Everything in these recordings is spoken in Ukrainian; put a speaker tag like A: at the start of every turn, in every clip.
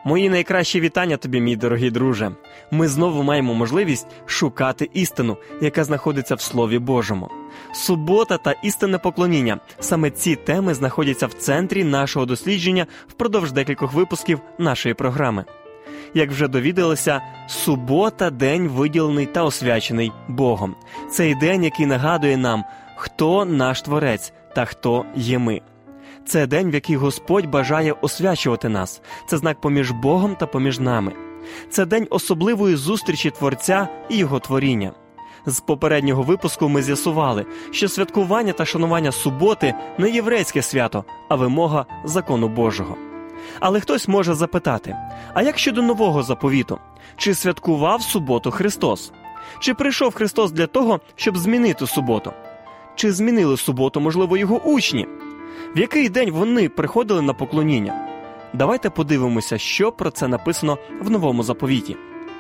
A: Мої найкращі вітання тобі, мій дорогий друже. Ми знову маємо можливість шукати істину, яка знаходиться в Слові Божому. Субота та істинне поклоніння – саме ці теми знаходяться в центрі нашого дослідження впродовж декількох випусків нашої програми. Як вже довідалися, субота – день виділений та освячений Богом. Цей день, який нагадує нам, хто наш Творець та хто є ми. Це день, в який Господь бажає освячувати нас. Це знак поміж Богом та поміж нами. Це день особливої зустрічі Творця і Його творіння. З попереднього випуску ми з'ясували, що святкування та шанування суботи – не єврейське свято, а вимога закону Божого. Але хтось може запитати, а як щодо нового заповіту? Чи святкував суботу Христос? Чи прийшов Христос для того, щоб змінити суботу? Чи змінили суботу, можливо, Його учні? В який день вони приходили на поклоніння? Давайте подивимося, що про це написано в Новому заповіті.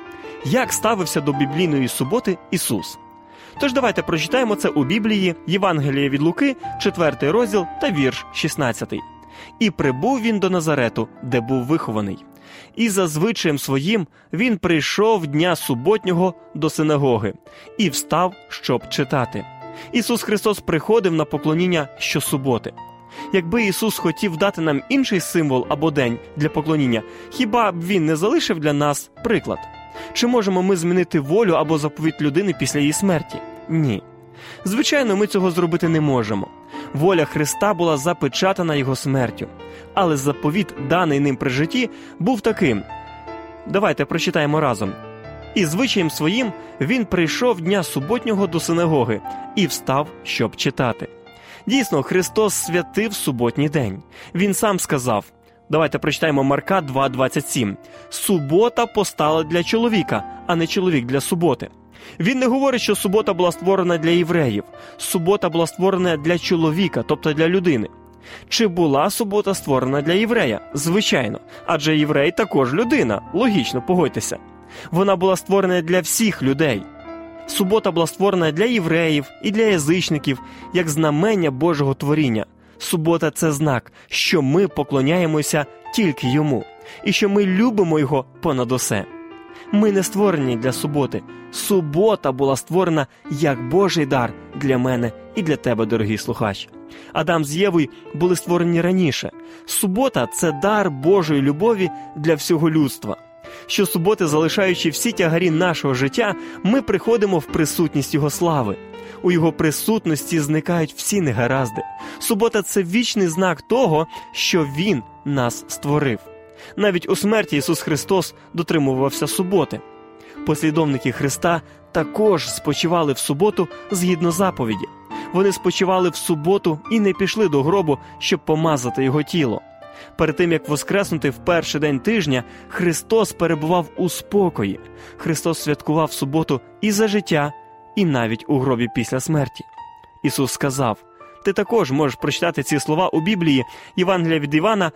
A: Як ставився до біблійної суботи Ісус? Тож давайте прочитаємо це у Біблії, Євангеліє від Луки, 4 розділ та вірш 16. «І прибув він до Назарету, де був вихований. І за звичаєм своїм він прийшов дня суботнього до синагоги і встав, щоб читати». Ісус Христос приходив на поклоніння щосуботи. Якби Ісус хотів дати нам інший символ або день для поклоніння, хіба б Він не залишив для нас приклад? Чи можемо ми змінити волю або заповідь людини після її смерті? Ні. Звичайно, ми цього зробити не можемо. Воля Христа була запечатана Його смертю. Але заповіт, даний ним при житті, був таким. Давайте прочитаємо разом. «І звичаєм своїм він прийшов дня суботнього до синагоги і встав, щоб читати». Дійсно, Христос святив суботній день. Він сам сказав, давайте прочитаємо Марка 2:27. «Субота постала для чоловіка, а не чоловік для суботи». Він не говорить, що субота була створена для євреїв. Субота була створена для чоловіка, тобто для людини. Чи була субота створена для єврея? Звичайно. Адже єврей також людина. Логічно, погодьтеся. Вона була створена для всіх людей. Субота була створена для євреїв і для язичників, як знамення Божого творіння. Субота – це знак, що ми поклоняємося тільки Йому, і що ми любимо Його понад усе. Ми не створені для суботи. Субота була створена як Божий дар для мене і для тебе, дорогий слухач. Адам з Євою були створені раніше. Субота – це дар Божої любові для всього людства. Щосуботи, залишаючи всі тягарі нашого життя, ми приходимо в присутність Його слави. У Його присутності зникають всі негаразди. Субота – це вічний знак того, що Він нас створив. Навіть у смерті Ісус Христос дотримувався суботи. Послідовники Христа також спочивали в суботу згідно заповіді. Вони спочивали в суботу і не пішли до гробу, щоб помазати Його тіло. Перед тим, як воскреснути в перший день тижня, Христос перебував у спокої. Христос святкував суботу і за життя, і навіть у гробі після смерті. Ісус сказав, ти також можеш прочитати ці слова у Біблії, Євангелія від Івана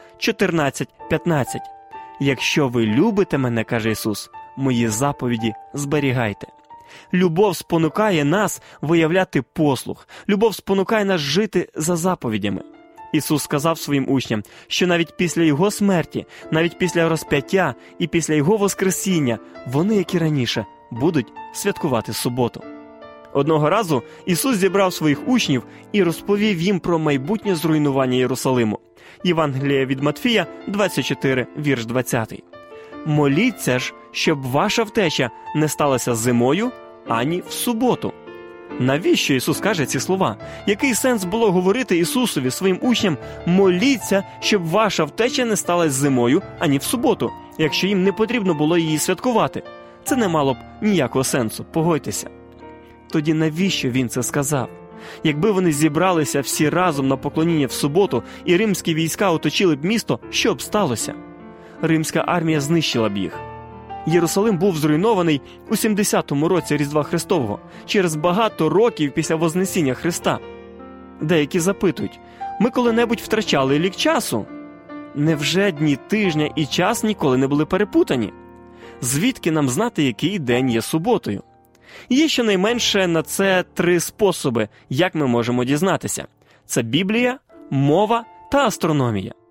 A: 14:15. «Якщо ви любите мене, – каже Ісус, – мої заповіді зберігайте». Любов спонукає нас виявляти послух. Любов спонукає нас жити за заповідями. Ісус сказав своїм учням, що навіть після Його смерті, навіть після розп'яття і після Його воскресіння, вони, як і раніше, будуть святкувати суботу. Одного разу Ісус зібрав своїх учнів і розповів їм про майбутнє зруйнування Єрусалиму. Євангеліє від Матфія 24, вірш 20. «Моліться ж, щоб ваша втеча не сталася зимою, ані в суботу». Навіщо Ісус каже ці слова? Який сенс було говорити Ісусові, своїм учням, моліться, щоб ваша втеча не сталася зимою, ані в суботу, якщо їм не потрібно було її святкувати? Це не мало б ніякого сенсу, погодьтеся. Тоді навіщо Він це сказав? Якби вони зібралися всі разом на поклоніння в суботу і римські війська оточили б місто, що б сталося? Римська армія знищила б їх. Єрусалим був зруйнований у 70-му році Різдва Христового, через багато років після Вознесіння Христа. Деякі запитують, ми коли-небудь втрачали лік часу? Невже дні тижня і час ніколи не були перепутані? Звідки нам знати, який день є суботою? Є щонайменше на це 3 способи, як ми можемо дізнатися. Це Біблія, мова та астрономія.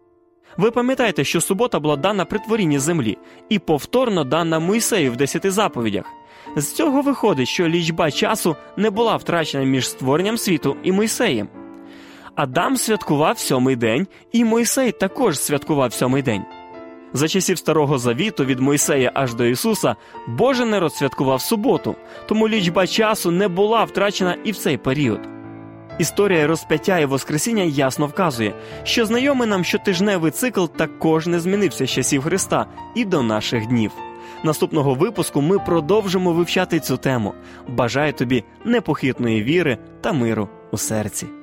A: Ви пам'ятаєте, що субота була дана при творінні землі і повторно дана Мойсею в 10 заповідях. З цього виходить, що лічба часу не була втрачена між створенням світу і Мойсеєм. Адам святкував 7-й день, і Мойсей також святкував 7-й день. За часів Старого Завіту від Мойсея аж до Ісуса Божий народ святкував суботу, тому лічба часу не була втрачена і в цей період. Історія розп'яття і воскресіння ясно вказує, що знайомий нам щотижневий цикл також не змінився з часів Христа і до наших днів. Наступного випуску ми продовжимо вивчати цю тему. Бажаю тобі непохитної віри та миру у серці.